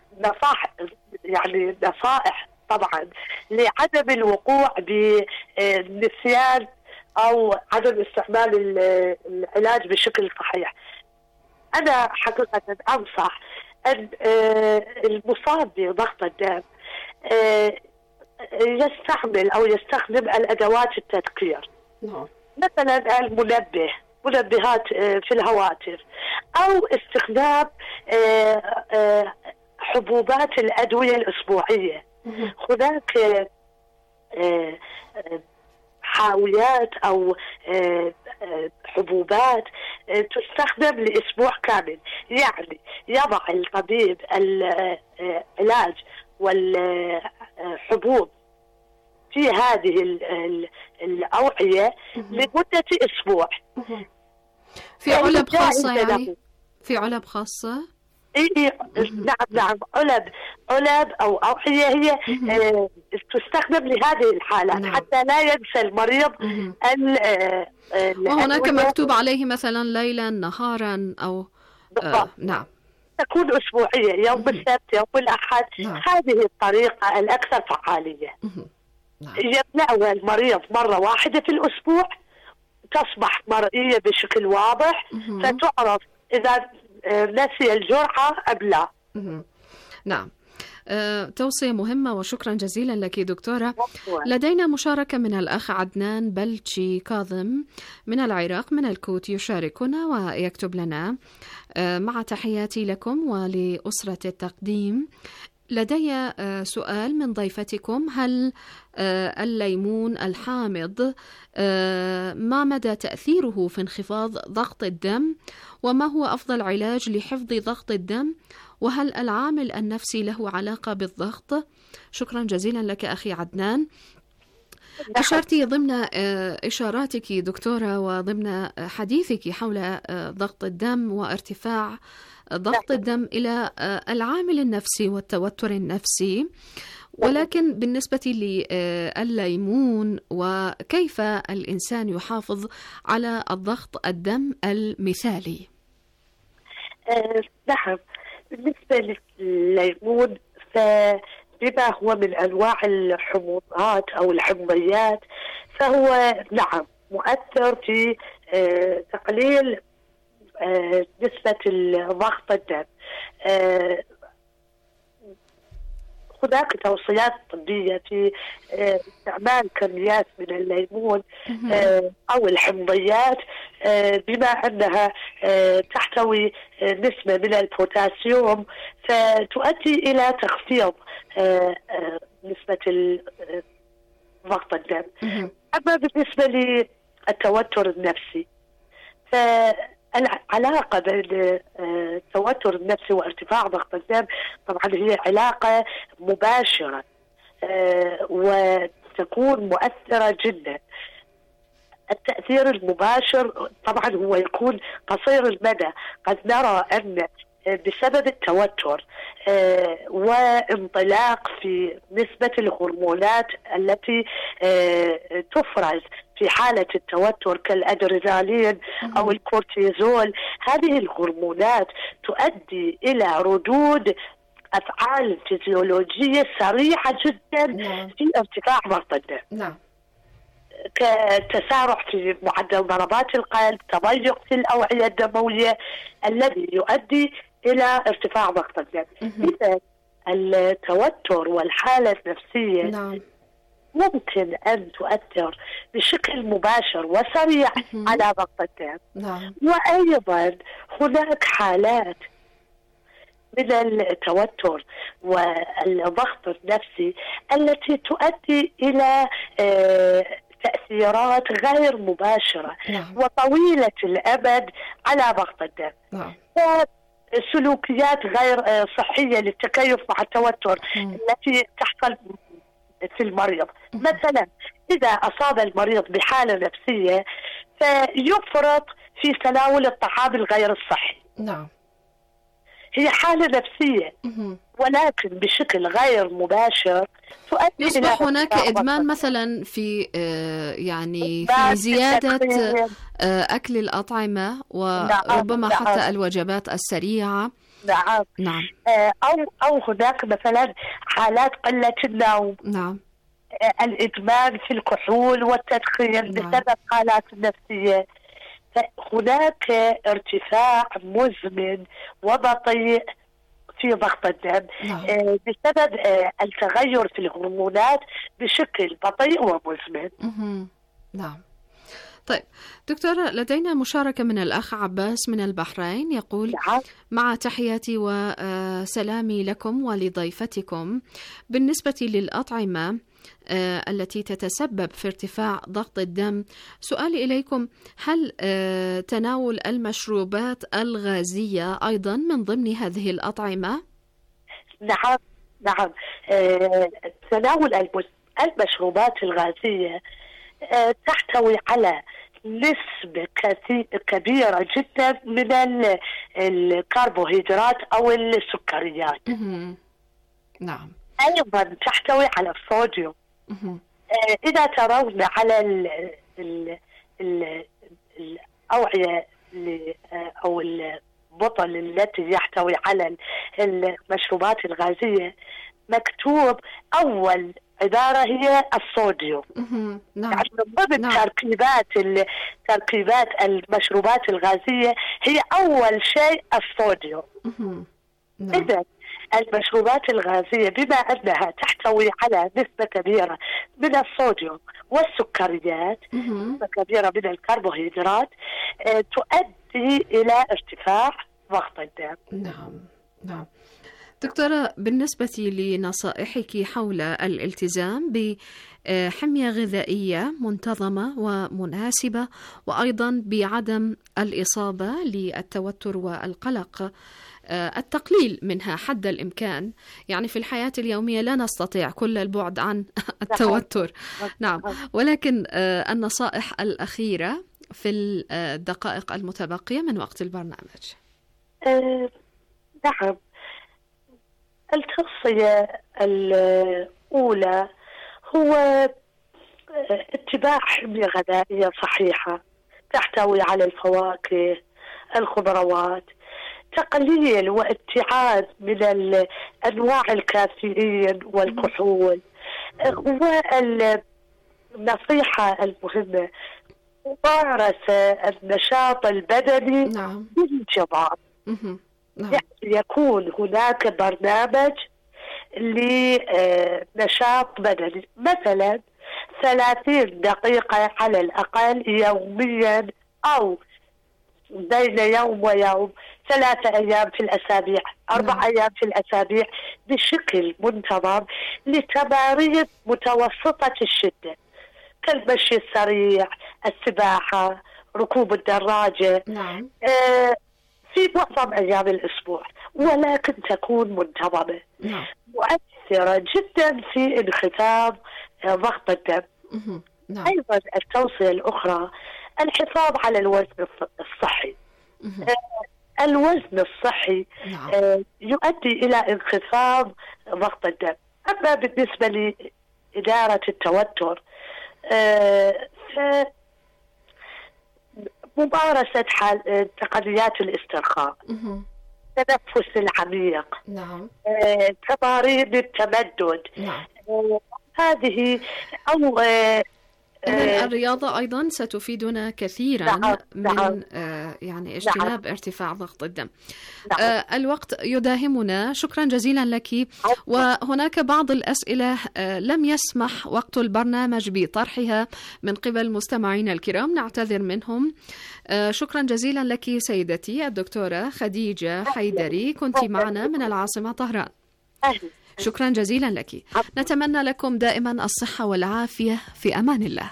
نصائح طبعا لعدم الوقوع بنسيان أو عدم استعمال العلاج بشكل صحيح. أنا حقيقة أنصح أن المصاب بضغط الدم يستعمل أو يستخدم الأدوات التذكير، مثلا منبهات في الهواتف، أو استخدام حبوبات الأدوية الأسبوعية. هناك حاويات أو حبوبات تستخدم لأسبوع كامل، يعني يضع الطبيب العلاج والحبوب في هذه الأوعية لمدة أسبوع. في علب خاصة يعني؟ في علب خاصة؟ نعم علب أو أوعية هي تستخدم لهذه الحالات حتى لا ينسى المريض وهناك مكتوب عليه مثلا ليلا نهارا أو نعم، تكون أسبوعية، يوم السبت يوم الأحد. هذه الطريقة الأكثر فعالية. يملأها المريض مرة واحدة في الأسبوع، تصبح مرئية بشكل واضح، فتعرف إذا نسي الجرعة أم لا. نعم، توصية مهمة وشكرا جزيلا لك دكتورة. لدينا مشاركة من الأخ عدنان بلتشي كاظم من العراق من الكوت، يشاركنا ويكتب لنا: مع تحياتي لكم ولأسرة التقديم، لدي سؤال من ضيفتكم: هل الليمون الحامض ما مدى تأثيره في انخفاض ضغط الدم؟ وما هو أفضل علاج لحفظ ضغط الدم؟ وهل العامل النفسي له علاقة بالضغط؟ شكرا جزيلا لك أخي عدنان. أشرتي ضمن إشاراتك دكتورة وضمن حديثك حول ضغط الدم وارتفاع ضغط الدم إلى العامل النفسي والتوتر النفسي، ولكن بالنسبة للليمون وكيف الإنسان يحافظ على الضغط الدم المثالي؟ نعم، بالنسبة للليمون فبما هو من أنواع الحموضات أو الحمضيات، فهو نعم مؤثر في تقليل نسبة ضغط الدم. هناك توصيات طبية في استعمال كميات من الليمون أو الحمضيات بما أنها تحتوي نسبة من البوتاسيوم، فتؤدي إلى تخفيض نسبة ضغط الدم. أما بالنسبة للتوتر النفسي، العلاقة بين التوتر النفسي وارتفاع ضغط الدم طبعا هي علاقة مباشرة وتكون مؤثرة جدا. التأثير المباشر طبعا هو يكون قصير المدى. قد نرى أن بسبب التوتر وانطلاق في نسبة الهرمونات التي تفرز في حالة التوتر كالأدرينالين أو الكورتيزول، هذه الهرمونات تؤدي إلى ردود أفعال فيزيولوجية سريعة جدا في ارتفاع ضغط الدم، كتسارع في معدل ضربات القلب، تضيق في الأوعية الدموية الذي يؤدي إلى ارتفاع ضغط الدم. إذا التوتر والحالة النفسية ممكن أن تؤثر بشكل مباشر وسريع على ضغط الدم. وأيضا هناك حالات من التوتر والضغط النفسي التي تؤدي إلى تأثيرات غير مباشرة وطويلة الأمد على ضغط الدم. سلوكيات غير صحية للتكيف مع التوتر التي تحصل في المريض. مثلا إذا أصاب المريض بحالة نفسية فيفرط في تناول الطعام الغير الصحي. هي حالة نفسية ولكن بشكل غير مباشر تؤدي يصبح هناك إدمان مثلا في يعني في زيادة أكل الأطعمة وربما حتى الوجبات السريعة. نعم. أو هناك مثلا حالات قلة النوم. الإدمان في الكحول والتدخين بسبب حالات نفسية. هناك ارتفاع مزمن وبطيء في ضغط الدم بسبب التغير في الهرمونات بشكل بطيء ومزمن. نعم. طيب دكتورة، لدينا مشاركة من الأخ عباس من البحرين يقول: مع تحياتي وسلامي لكم ولضيفتكم، بالنسبة للأطعمة التي تتسبب في ارتفاع ضغط الدم، سؤالي إليكم: هل تناول المشروبات الغازية أيضا من ضمن هذه الأطعمة؟ نعم. تناول المشروبات الغازية تحتوي على نسبة كبيرة جدا من الكربوهيدرات أو السكريات. نعم. أيضا تحتوي على الصوديوم. إذا ترون على الأوعية أو البطل التي يحتوي على المشروبات الغازية مكتوب أول عبارة هي الصوديوم. يعني من ضمن تركيبات المشروبات الغازية هي أول شيء الصوديوم. إذا المشروبات الغازية بما أنها تحتوي على نسبة كبيرة من الصوديوم والسكريات، نسبة كبيرة من الكربوهيدرات، تؤدي إلى ارتفاع ضغط الدم. نعم. دكتورة، بالنسبة لنصائحك حول الالتزام بحمية غذائية منتظمة ومناسبة، وأيضا بعدم الإصابة للتوتر والقلق، التقليل منها حد الإمكان، يعني في الحياة اليومية لا نستطيع كل البعد عن التوتر. نعم، ولكن النصائح الأخيرة في الدقائق المتبقية من وقت البرنامج. نعم. التوصية الأولى هو اتباع حمية غذائية صحيحة تحتوي على الفواكه، الخضروات، تقليل وابتعاد من أنواع الكافيين والكحول. والنصيحة المهمة ممارسة النشاط البدني بانتظام. يكون هناك برنامج لنشاط بدني، مثلا 30 دقيقة على الأقل يوميا، أو بين يوم ويوم، 3 أيام في الأسابيع، 4 أيام في الأسابيع، بشكل منتظم لتمارين متوسطة الشدة كالمشي السريع، السباحة، ركوب الدراجة. في معظم أيام الأسبوع، ولكن تكون منتظمة، مؤثرة جدا في انخفاض ضغط الدم. أيضا التوصية الأخرى الحفاظ على الوزن الصحي. الوزن الصحي يؤدي إلى انخفاض ضغط الدم. أما بالنسبة لإدارة التوتر، ممارسة تقنيات الاسترخاء، التنفس العميق، تمارين التمدد، هذه أو الرياضة أيضا ستفيدنا كثيرا من يعني اجتناب ارتفاع ضغط الدم. الوقت يداهمنا، شكرا جزيلا لك. وهناك بعض الأسئلة لم يسمح وقت البرنامج بطرحها من قبل مستمعينا الكرام، نعتذر منهم. شكرا جزيلا لك سيدتي الدكتورة خديجة حيدري، كنت معنا من العاصمة طهران. شكرا جزيلا لك. نتمنى لكم دائما الصحة والعافية، في أمان الله.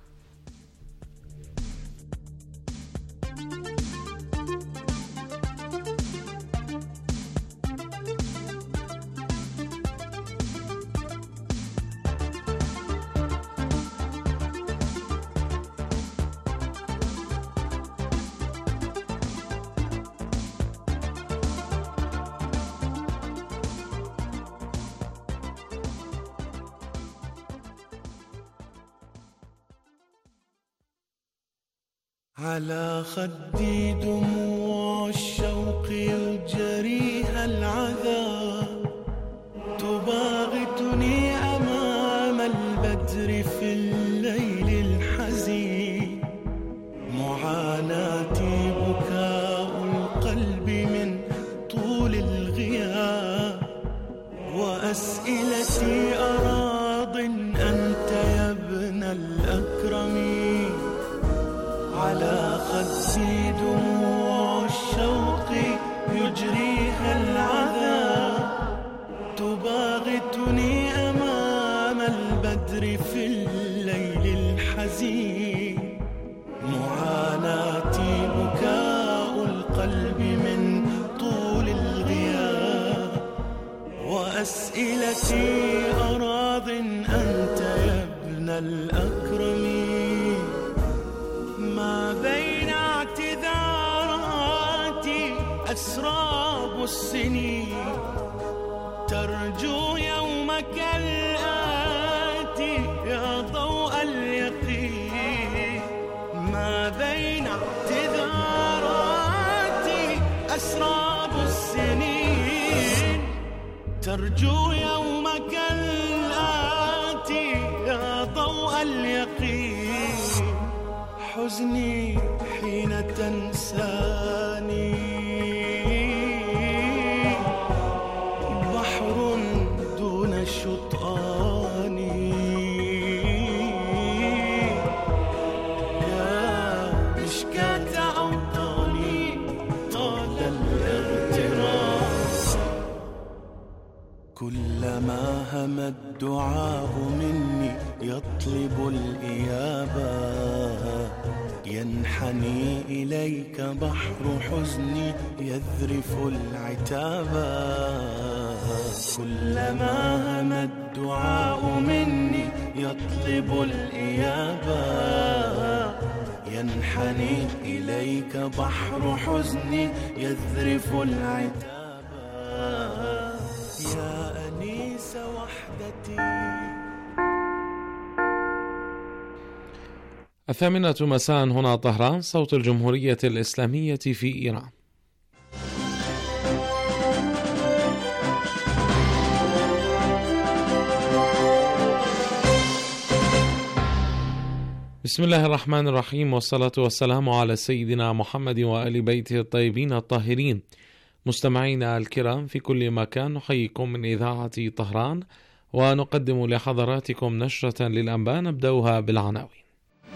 على خدي دموع الشوق يجريها العذاب، تباغتني أمام البدر تزيد دموع الشوق يجريها العذاب، تباغتني أمام البدر في الليل الحزين، معاناتي بكاء القلب من طول الغياب، وأسئلتي أراض أنت يا ابن الأكرمين، ما بين اعتذاراتي أسراب السنين، ترجو يومك الآتي يا ضوء اليقين، ما بين اعتذاراتي أسراب السنين، ترجو يومك الآتي يا ضوء اليقين، حزني حين تنساني بحر دون الشطآن، يا مشكاة أوطاني طال الاغتراب، كلما هم الدعاء مني يطلب الإيابة، ينحني إليك بحر حزني يذرف العتابا، كلما هم الدعاء مني يطلب الإيابة، ينحني إليك بحر حزني يذرف العتابا، يا أنيس وحدتي. 8:00 مساء هنا طهران، صوت الجمهورية الإسلامية في إيران. بسم الله الرحمن الرحيم، والصلاة والسلام على سيدنا محمد وآل بيته الطيبين الطاهرين. مستمعينا الكرام في كل مكان، نحييكم من إذاعة طهران ونقدم لحضراتكم نشرة للأنباء نبدأها بالعناوين.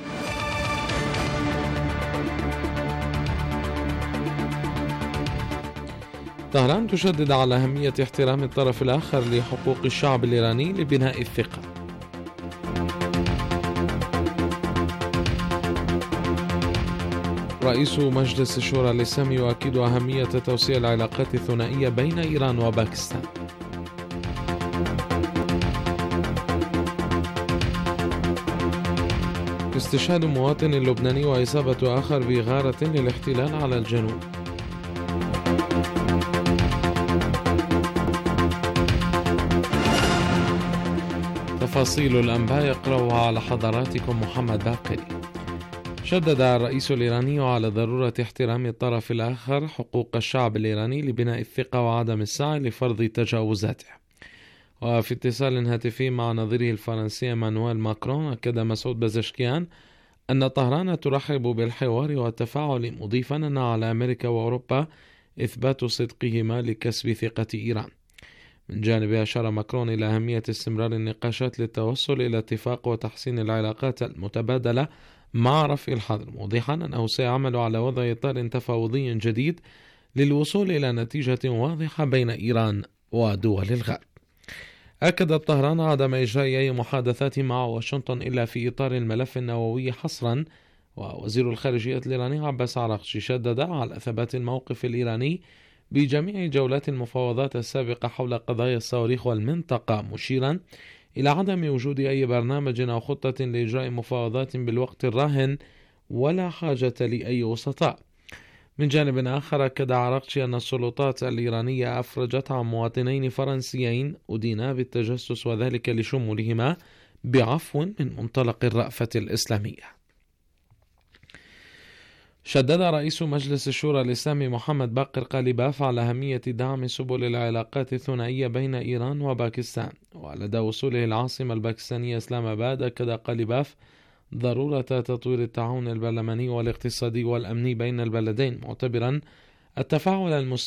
طهران تشدد على أهمية احترام الطرف الآخر لحقوق الشعب الإيراني لبناء الثقة. رئيس مجلس الشورى الإسلامي يؤكد أهمية توسيع العلاقات الثنائية بين إيران وباكستان. استشهاد مواطن لبناني وإصابة آخر بغارة للاحتلال على الجنوب. تفاصيل الأنباء يقرأها على حضراتكم محمد باقري. شدد الرئيس الإيراني على ضرورة احترام الطرف الآخر حقوق الشعب الإيراني لبناء الثقة وعدم السعي لفرض تجاوزاته. وفي اتصال هاتفي مع نظيره الفرنسي مانويل ماكرون، أكد مسعود بزشكيان أن طهران ترحب بالحوار والتفاعل، مضيفا أن على أمريكا وأوروبا إثبات صدقهما لكسب ثقة إيران. من جانبه أشار ماكرون إلى أهمية استمرار النقاشات للتوصل إلى اتفاق وتحسين العلاقات المتبادلة مع رفع الحظر، موضحا أنه سيعمل على وضع إطار تفاوضي جديد للوصول إلى نتيجة واضحة بين إيران ودول الغرب. أكدت طهران عدم إجراء أي محادثات مع واشنطن إلا في إطار الملف النووي حصرا. ووزير الخارجية الإيراني عباس عراقچي شدد على ثبات الموقف الإيراني بجميع جولات المفاوضات السابقة حول قضايا الصواريخ والمنطقة، مشيرا إلى عدم وجود أي برنامج أو خطة لإجراء مفاوضات بالوقت الراهن ولا حاجة لأي وسطاء. من جانب آخر، أكد عراقچي أن السلطات الإيرانية أفرجت عن مواطنين فرنسيين أدينا بالتجسس، وذلك لشمولهما بعفو من منطلق الرأفة الإسلامية. شدد رئيس مجلس الشورى الإسلامي محمد باقر قالباف على أهمية دعم سبل العلاقات الثنائية بين إيران وباكستان. ولدى وصوله العاصمة الباكستانية إسلام آباد، أكد قالباف ضرورة تطوير التعاون البرلماني والاقتصادي والأمني بين البلدين، معتبرا التفاعل المستمر